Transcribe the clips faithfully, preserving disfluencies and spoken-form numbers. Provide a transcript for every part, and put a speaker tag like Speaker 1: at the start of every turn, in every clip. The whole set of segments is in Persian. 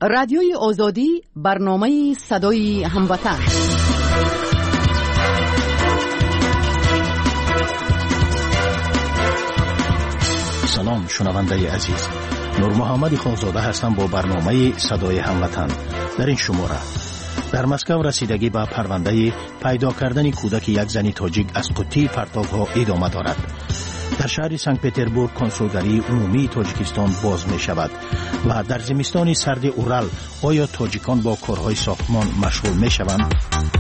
Speaker 1: رادیوی آزادی، برنامه صدای هموطن.
Speaker 2: سلام شنونده عزیز، نور محمد خانزاده هستم با برنامه صدای هموطن. در این شماره در مسکو رسیدگی به پرونده پیدا کردن کودک یک زن تاجیک از قطی پرتاب‌ها ادامه دارد. در شهر سنت پترزبورگ کنسولگری عمومی تاجیکستان باز می شود و در زمستان سرد اورال آیا تاجیکان با کارهای ساختمان مشغول می شوند؟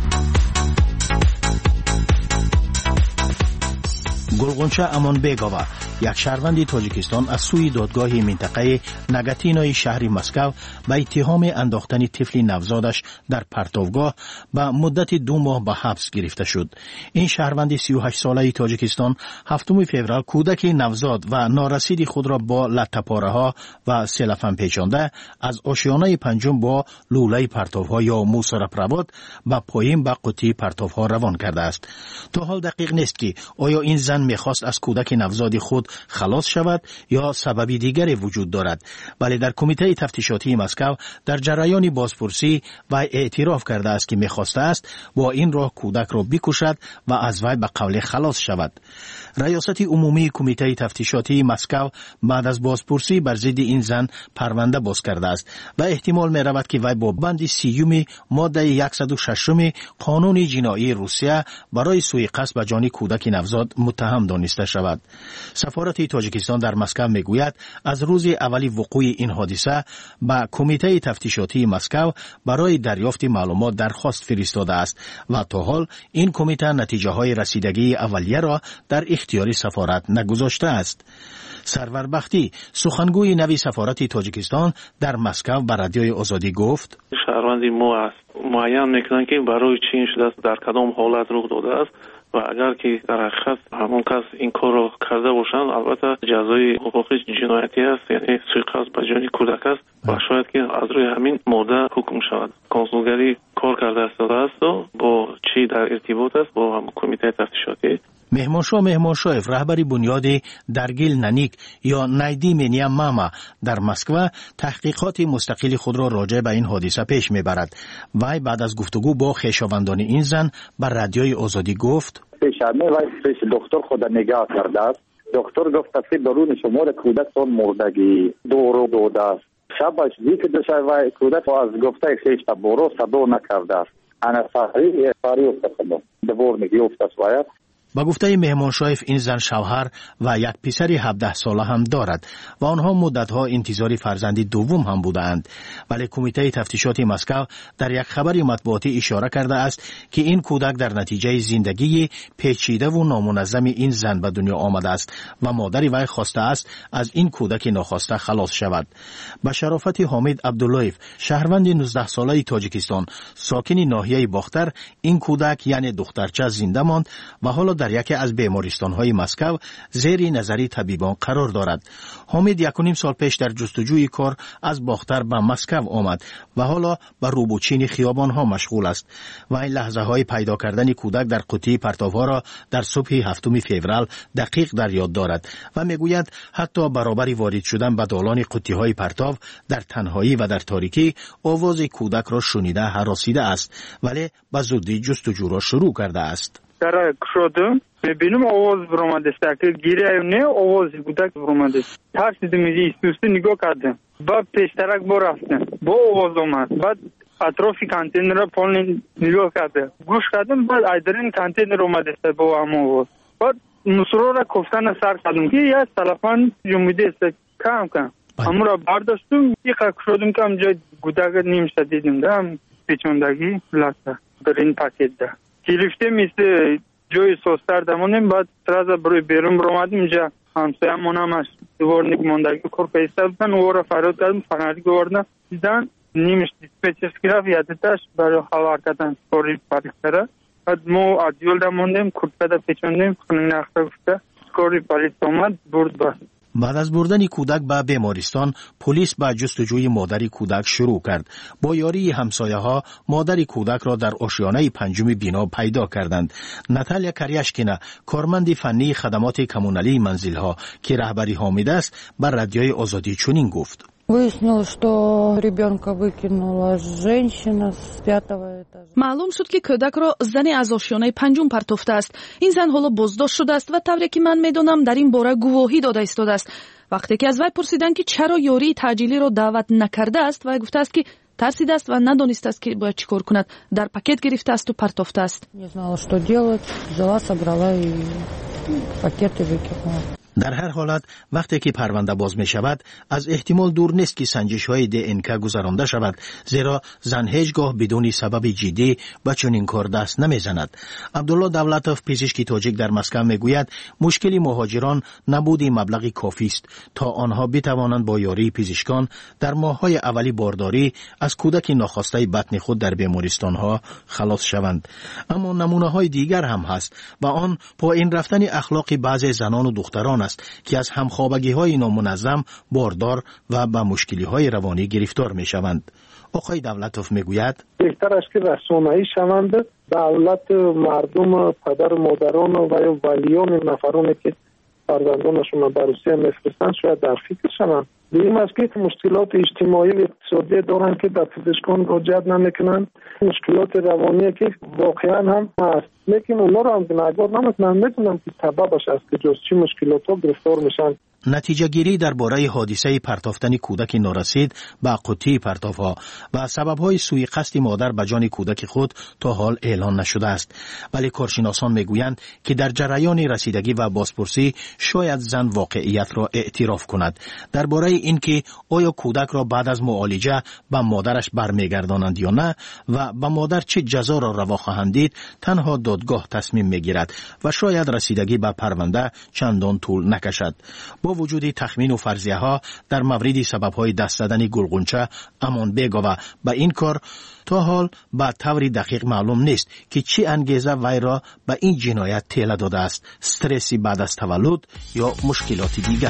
Speaker 2: گلغنچه امان بیگاوا، یک شهروند تاجیکستان، از سوی دادگاه منطقه نگاتینوی شهر مسکو به اتهام انداختن طفل نوزادش در پرتابگاه به مدت دو ماه به حبس گرفته شد. این شهروند سی و هشت ساله تاجیکستان هفتم فوریه کودک نوزاد و نارسید خود را با لطه‌پاره ها و سلفن پیچانده از آشیانه پنجم با لوله پرتابها یا موسرپرواد به پایین به قطی پرتابها روان کرده است. تا حال دقیق نیست که آیا این زن میخواست از کودک نوزاد خود خلاص شود یا سببی دیگری وجود دارد، ولی در کمیته تفتیشاتی مسکو در جریان بازپرسی و اعتراف کرده است که میخواسته است با این راه کودک را بکشد و از وی به قول خلاص شود. ریاست عمومی کمیته تفتیشاتی مسکو بعد از بازپرسی بر ضد این زن پرونده باز کرده است و احتمال می رود که وی با بند سیوم ماده صد و شش قانون جنایی روسیه برای سوء قصد به جان کودک نوزاد متهم دانسته شود. سفارت تاجیکستان در مسکو میگوید از روز اولی وقوع این حادثه به کمیته تفتیشاتی مسکو برای دریافت معلومات درخواست فرستاده است و تا حال این کمیته نتیجه های رسیدگی اولیه را در اختیار سفارت نگذاشته است. سرور بختی، سخنگوی نوی سفارت تاجیکستان در مسکو به رادیوی آزادی گفت:
Speaker 3: شهروندی ما است معین میکنن که برای چی این شده است، در کدام حالت رخ داده است و اگر که در حقیقت همون کس این کار رو کرده باشند البته جزای حقوقی جنایتی است، یعنی سوء قصد به جان کودک است و شاید که از روی همین ماده حکم شود. کنسولگری کار کرده است و با چی در ارتباط است با هم کمیته تفتیشاتی.
Speaker 2: مهمانشاه مهمانشاهف، رهبری بنیاد درگیل ننیک یا نایدی منیا ماما در مسکو، تحقیقات مستقل خود را راجع به این حادثه پیش میبرد. وی بعد از گفتگو با خویشاوندان این زن بر رادیوی آزادی گفت:
Speaker 4: پیشرمه وی پیش دکتر خود نگاه کرده است. دکتر گفت که درون شمار کودک سون مردگی دورو داده است. شبش دیگه دو شب کودک از گفته خیش تا برو صدو نکرده است. انا صحیح فاری افتاد دور میگی افتاد وای.
Speaker 2: با گفته مهمان شایف این زن شوهر و یک پسر هفده ساله هم دارد و آنها مدتها انتظار فرزندی دوم هم بودند، ولی کمیته تفتیشات مسکو در یک خبر مطبوعاتی اشاره کرده است که این کودک در نتیجه زندگی پیچیده و نامنظم این زن به دنیا آمده است و مادر وی خواسته است از این کودک ناخواسته خلاص شود. با شرافت حامد عبداللهیف، شهروند نوزده ساله تاجیکستان ساکن ناحیه باختر، این کودک یعنی دخترچه زنده ماند و حالا در یکی از بیمارستان‌های مسکو زیر نظر طبیبان قرار دارد. حامد یک و نیم سال پیش در جستجوی کار از باختر به مسکو آمد و حالا به روبوچین خیابان‌ها مشغول است و این لحظه‌های پیدا کردن کودک در قطی پرتاب‌ها را در صبح هفتم فوریه دقیق در یاد دارد و میگوید حتی برابر وارد شدن به دالان قطی‌های پرتاب در تنهایی و در تاریکی آواز کودک را شنیده هراسیده است، ولی به زودی جستجو را شروع کرده است.
Speaker 5: در شدم ببینم آواز برآمده است که گیره نه آواز کودک برآمده است. ترسیدم میگی سوستی نگاه کردم بعد پیشترک با رفتم با آواز اومد بعد اطراف کانتین را پایین نگاه کردم گوش کردم بعد ایدرین کانتین را اومده است با هم آواز بعد مسرور را کفتن سر کردم که یا تلفن جمعیده است کم کم همون را برداشتم یک شدم که همجا کودک نیم شد دیدم دارم پیچوندگی لسته در این پاکت ده گرفته مثل جای سوستر دمونیم بعد ترازه بروی بیرون برامدیم اینجا همسایه همون هم هست دوارنیک ماندگی کور پیسته بودن او را فراد کردم فنری گوردن دیدن نیمش دیسپیچرس گرفت یادتاش برای حوار کردن سکوری پاریستره بعد ما عدیول دموندیم کورپده پیچوندیم خونین اخته گفته سکوری پاریست اومد برد بست.
Speaker 2: بعد از بردن کودک به بیمارستان، پلیس به جستجوی مادر کودک شروع کرد. با یاری همسایه ها مادر کودک را در آشیانه پنجم بنا پیدا کردند. ناتالیا کریاشکینا، کارمند فنی خدمات کمونالی منزل ها که رهبری حامد است، بر رادیوی آزادی چنین گفت:
Speaker 6: Выяснилось, что ребенка выкинула женщина с пятого этажа.
Speaker 7: معلوم شد که کودک را زنی از آشیانه پنجم پرتافته است. این زن حالا بازداشت شده است و طوری که من میدونم در این باره گواهی داده ایستاده است. وقتی که از وی پرسیدند که چرا یاری تعجیلی را دعوت نکرده است، وی گفته است که ترسیده است و ندانسته است که باید چیکار کند. در پاکت گرفته است و پرتافته است.
Speaker 6: Не знала, что делать. Взяла, собрала и пакеты выкинула.
Speaker 2: در هر حالت وقتی که پرونده باز می شود از احتمال دور نیست که سنجش های دی ان که گذرانده شود، زیرا زن هیچگاه بدون سبب جدی به چنین کار دست نمی زند. عبدالله دولتوف پزشک تاجیک در مسکو می گوید مشکل مهاجران نبود مبلغ کافی است تا آنها بتوانند با یاری پزشکان در ماه‌های اولی بارداری از کودک ناخواسته بطن خود در بیمارستان ها خلاص شوند. اما نمونه های دیگر هم هست و آن پایین رفتن اخلاق بعضی زنان و دختران است که از همخوابگی های نامنظم باردار و به مشکلی های روانی گرفتار می شوند. آقای دولتوف می گوید
Speaker 8: بهتر است که رسانه‌ای شوند، دولت، مردم، پدر و مادران و یا ولیان نفرانی که فرزندانشون به روسیه میفرستند شاید در فکر شوند. دیدیم است که مشکلات اجتماعی و اقتصادی دارند که به پزشکان مراجعه نمیکنند، مشکلات روانی که واقعا هم هست، لیکن اونا رو هم گناهکار نمیکنند، میدونم که سببش است که جز چی مشکلات ها گرفتار میشن.
Speaker 2: نتیجه گیری درباره حادثه پرتافتن کودک نارسید به قوطی پرتافها و سبب‌های سوء قصد مادر به جان کودک خود تا حال اعلان نشده است، ولی کارشناسان میگویند که در جریان رسیدگی و بازپرسی شاید زن واقعیت را اعتراف کند. درباره اینکه آیا کودک را بعد از معالجه به مادرش برمیگردانند یا نه و به مادر چه جزا را روا خواهند دید، تنها دادگاه تصمیم میگیرد و شاید رسیدگی به پرونده چندان طول نکشد. با وجود تخمین و فرضیه ها در مورد سبب های دست زدن گلغنچه امان بیگا و به این کار تا حال به طور دقیق معلوم نیست که چی انگیزه وی را به این جنایت تیله داده است، استرسی بعد از تولد یا مشکلات دیگر.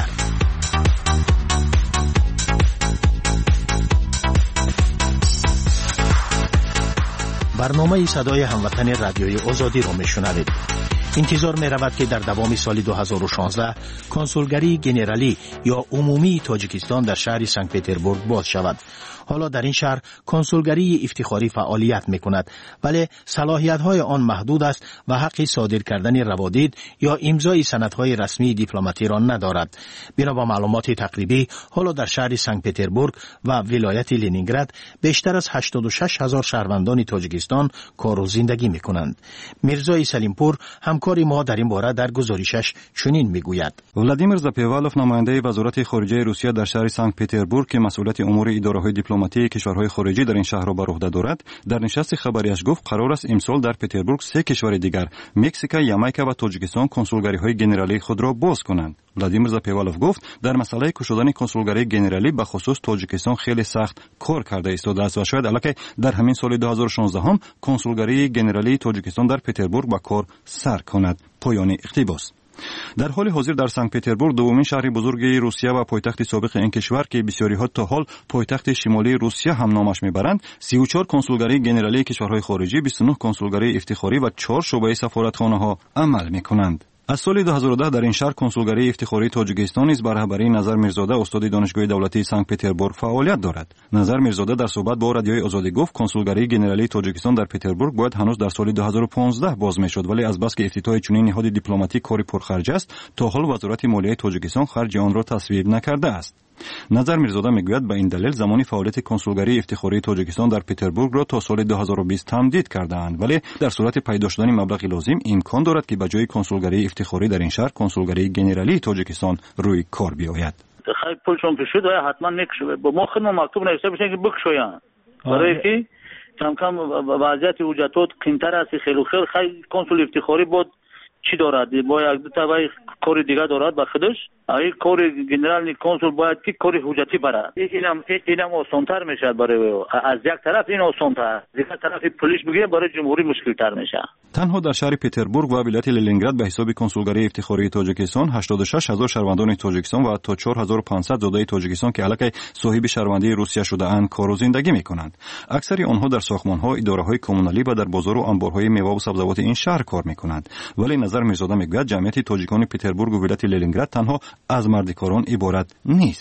Speaker 2: برنامه صدای هموطن رادیوی آزادی را میشنوید. انتظار می رود که در دوام سال دو هزار و شانزده کنسولگری گنرالی یا عمومی تاجیکستان در شهر سنت پترزبورگ باز شود. حالا در این شهر کنسولگری افتخاری فعالیت می کند، ولی صلاحیت های آن محدود است و حق صادر کردن روادید یا امضای سندهای رسمی دیپلماتی را ندارد. بنا به معلومات تقریبی حالا در شهر سنت پترزبورگ و ولایت لنینگراد بیشتر از هشتاد و شش هزار شهروندان تاجیکستان کار و زندگی می کنند. میرزای سلیمپور همکار ما در این باره در گزارشش چنین میگوید:
Speaker 9: ولادیمیر زاپیوالوف نماینده وزارت خارجه روسیه در شهر سنت پترزبورگ که مسئولیت امور اداره‌های دیپلماتی کشورهای خارجی در این شهر را بر عهده دارد، در نشست خبریش گفت قرار است امسال در پترزبورگ سه کشور دیگر مکزیک، یامایکا و تاجیکستان کنسولگری‌های گنرالی خود را باز کنند. ولادیمیر زاپیوالوف گفت در مسئله گشودن کنسولگری گنرالی به خصوص تاجیکستان خیلی سخت کار کرده ایستاده است و شاید البته در همین سال دو هزار و شانزده هم کنسولگری گنرالی تاجیکستان در پترزبورگ به کار سر کند. پایان اقتباس. در حال حاضر در سنت پترزبورگ دومین شهر بزرگ روسیه و پایتخت سابق این کشور که بسیاری ها تا حال پایتخت شمالی روسیه هم نامش میبرند، سی و چهار کنسولگری گنرالی کشورهای خارجی، بیست و نه کنسولگری افتخاری و چهار شعبه سفارتخانه ها عمل میکنند. از سال دو هزار و ده در این شهر کنسولگری افتخاری تاجیکستان نیز بر رهبری نظر میرزاده استاد دانشگاه دولتی سنت پترزبورگ فعالیت دارد. نظر میرزاده در صحبت با رادیوی آزادی گفت کنسولگری گنرالی تاجیکستان در پترزبورگ باید هنوز در سال دو هزار و پانزده باز میشد، ولی از بس که افتتاح چنین نهاد دیپلماتیک کاری پرخرج است، تا حال وزارت مالیه تاجیکستان خرج آن را تصویب نکرده است. نظر میرزاده میگوید به این دلیل زمانی فعالیت کنسولگری افتخاری تاجیکستان در پترزبورگ را تا سال دو هزار و بیست تمدید کرده‌اند، ولی در صورت پیدا شدن مبلغ لازم امکان دارد که به جای کنسولگری افتخاری در این شهر کنسولگری گنرالی تاجیکستان روی کار بیاید.
Speaker 10: خیلی پولشون پیشید و حتما نکشه با ما خیلی مکتوب نوشته بشه که بکشوین، برای که کم کم وضعیت وجودات قیمتر است. خیلی خیلی خیلی کنسول افتخاری بود چی دارد؟ باید دو تا کار دیگه دارد با خودش. این کار گنرال کنسول باید که کار حجتی برد. اینم اینم آسان‌تر میشه برای از یک طرف این آسان‌تر، از یک طرف پلیس بگیره برای جمهوری مشکل‌تر میشه.
Speaker 9: تنها در شهر پترزبورگ و ولایت لنینگراد به حساب کنسولگری افتخاری تاجیکستان هشتاد و شش هزار شهروندان تاجیکستان و تا چهار هزار و پانصد زاده تاجیکستان که الکی صاحب شهروندی روسیه شده اند کار و زندگی میکنند. اکثر آنها در ساختمان‌ها، اداره‌های کمونالی و در بازار و انبارهای میوه و سبزیجات این شهر کار میکنند. ولی نظر میرزاده میگوید جمعیت تاجیکان پترزبورگ و ولایت لنینگراد تنها از مردکاران عبارت نیست.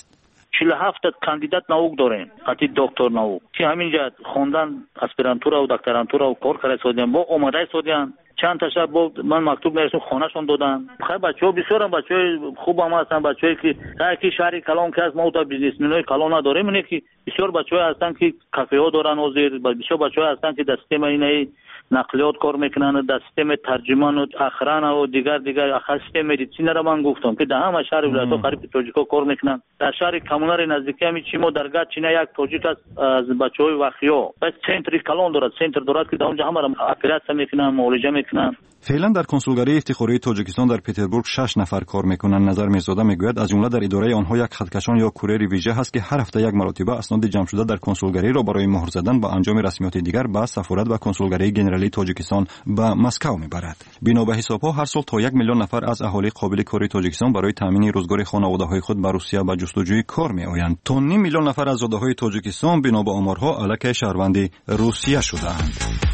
Speaker 10: چهل و هفت کاندیدات نوک داریم قطعی دکتر نوک که همینجا خوندن اسپرانتورا و دکترانتورا و کار کرده سودیان با اومده سودیان چند تا شب بود من مکتوب نوشتم خونه‌شون دادن. خیلی بچه‌ها بسیار بچه‌های خوب هم هستن، بچه‌ای که که شهر کلان که از ما تا بیزنسمن‌های کلان نداریم، اینه که بسیار بچه‌ها هستن که کافه‌ها دارن و زیر بسیار بچه‌ها هستن که در سیستم اینه نقلیات کار میکنن، در سیستم ترجمان و اخران و دیگر دیگر اخر سیستم مدیسین را من گفتم که در همه شهر ولایت‌ها قریب توجیکا کار میکنن. در شهر کمونر نزدیکی هم چیمو درگاه چینه یک توجیک از بچه‌های وخیا بس سنتری کلان دارد، سنتر دارد که در اونجا همه را اپراسیون میکنن، معالجه میکنن.
Speaker 9: فعلا در کنسولگری افتخاری تاجیکستان در پتربورگ شش نفر کار میکنند. نظر میرزاده میگوید از جمله در اداره آنها یک خطکشان یا کوریر ویژه هست که هر هفته یک مرتبه اسناد جمع شده در کنسولگری را برای مهر زدن با انجام رسمیات دیگر به سفارت و کنسولگری ژنرالی تاجیکستان به مسکو میبرد. بنا به حسابها هر سال تا یک میلیون نفر از اهالی قابل کاری تاجیکستان برای تامین روزگار خانواده‌های خود به روسیه به جستجوی کار میآیند. تا نیم میلیون نفر از زاده‌های تاجیکستان بنا به آمارها علیه شهروند روسیه شده‌اند.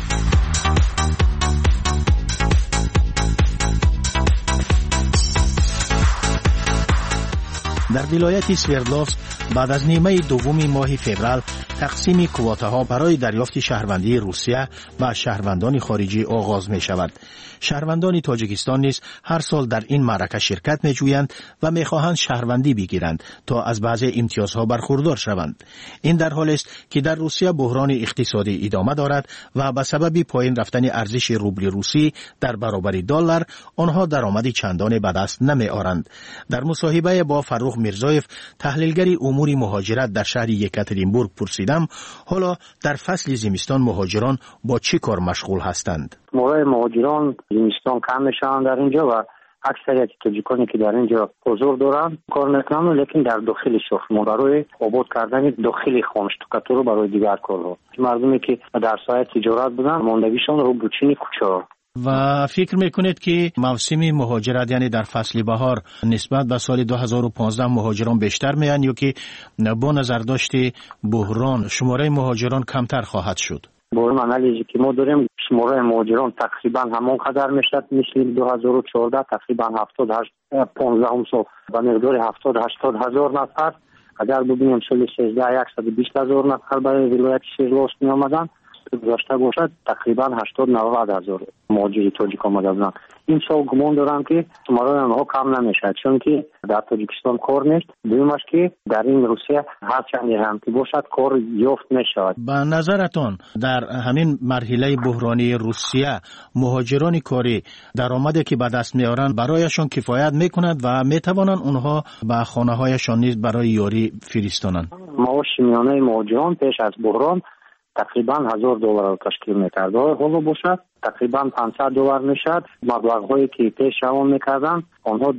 Speaker 2: در ولایت سوردلوفسک بعد از نیمه دوم ماه فوریه تقسیم کوتاها برای دریافت شهروندی روسیه و شهروندان خارجی آغاز می شود. شهروندان تاجیکستان نیز هر سال در این معرکه شرکت می جویند و می خواهند شهروندی بگیرند تا از بعضی امتیازها برخوردار شوند. این در حالی است که در روسیه بحران اقتصادی ادامه دارد و به سبب پایین رفتن ارزش روبل روسی در برابر دلار آنها درآمد چندانی به دست نمی آورند. در مصاحبه با فروخ میرزایف تحلیلگر امور مهاجرت در شهر یکاترینبورگ پرسیدم حالا در فصل زمستان مهاجران با چه کار مشغول هستند؟
Speaker 11: موقع مهاجران زمستان کم میشن در اینجا و اکثریت تاجیکانی که در اینجا حضور دارن کار میکنن، لیکن در داخل شهر برای آباد کردن داخل خانه شتکاتور برای دیگر کارها. مردمی که در سایه تجارت بودن ماندگیشان رو بچینی کوچه.
Speaker 2: و فکر میکنید که موسم مهاجرت یعنی در فصل بهار نسبت به سال دو هزار و پانزده مهاجران بیشتر میان یا که با نظر داشته بحران شماره مهاجران کمتر خواهد شد؟
Speaker 11: با این انالیزی که ما داریم شماره مهاجران تقریبا همان قدر میشد مثل دو هزار و چهارده تقریبا هفتاد و هشت پانزده سال و مقدار هفتاد هشتاد هزار نفر. اگر ببینیم سال سیزده صد و بیست هزار نفر برای ولایت سوردلوفسک می آمدن گذاشته باشد تقریبا هشتاد نود هزار مهاجری تاجیک آمده بودند. این سال گمان دارم که شماره آنها کم نمیشد چون که در تاجیکستان کار نیست. دومش که در این روسیه هر چندی هم که باشد کار یافت میشود.
Speaker 2: به نظرتان در همین مرحله بحرانی روسیه مهاجران کاری درآمدی که به دست میارند برایشان کفایت میکند و میتوانند اونها به خانه هایشان نیز برای یاری فرستانند؟
Speaker 11: معاش میانه مهاجران پیش از بحران تقریبا هزار دلار رو تشکیل میکرد. حالا باشد تقریبا پانصد دلار میشد. مبلغ هایی که پیش روان میکردن آنها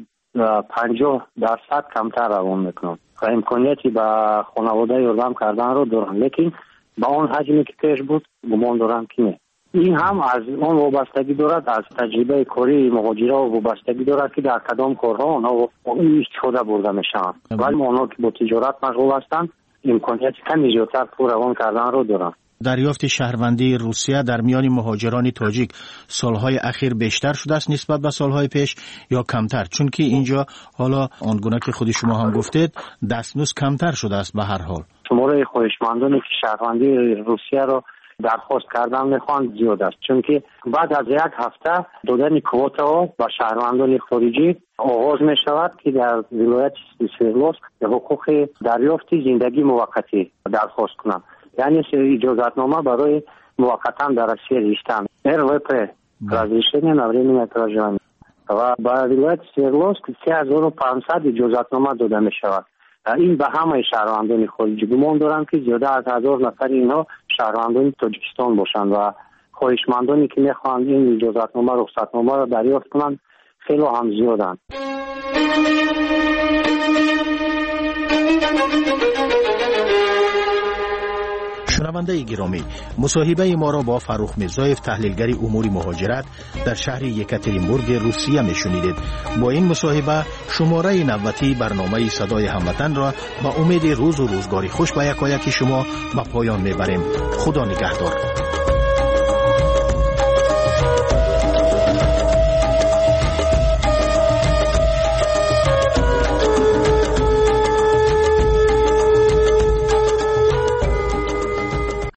Speaker 11: پنجاه درصد کمتر روان میکنند و امکانیتی به خانواده یاردم کردن رو دارن، لیکن با آن حجمی که پیش بود گمان دارم که نه. این هم از آن وابستگی دارد، از تجربه کاری مهاجرا وابستگی دارد که در کدام کارها آنها استفاده برده میشن. ولی آنها که با تجارت مشغول هستند امکانیت کمی زیادتر پول روان کردن رو دارن.
Speaker 2: دریافت شهروندی روسیه در میان مهاجران تاجیک سالهای اخیر بیشتر شده است نسبت به سالهای پیش یا کمتر؟ چون که اینجا حالا آنگونه که خود شما هم گفتید دستمزد کمتر شده است. به هر حال
Speaker 11: شماره خواهشمندانی که شهروندی روسیه رو درخواست کردن میخوان زیاد است، چون که بعد از یک هفته دادن کوتا با شهروندان خارجی آغاز می شود که در ولایت سوردلوفسک حقوق دریافت زندگی موقتی درخواست کنند، یعنی اجازتنامه برای موقتا در روسیه زیستن ار و پی разрешение на временное проживание و با ولایت سوردلوفسک سه هزار و پانصد اجازتنامه داده می شود. این به همه شهروندان خارجی گمان دارم که زیاده از هزار نفر اینها شهروندان تاجیکستان باشند و خواهشمندانی که میخواهند این اجازتنامه رخصتنامه را دریافت کنند خیلی هم زیادند.
Speaker 2: شنونده گرامی، مصاحبه ما را با فروخ میرزایف تحلیلگر امور مهاجرت در شهر یکاترینبورگ روسیه میشنیدید. با این مصاحبه شماره نوبتی برنامه صدای هموطن را با امید روز و روزگاری خوش به یکایک شما به پایان میبریم. خدا نگهدار.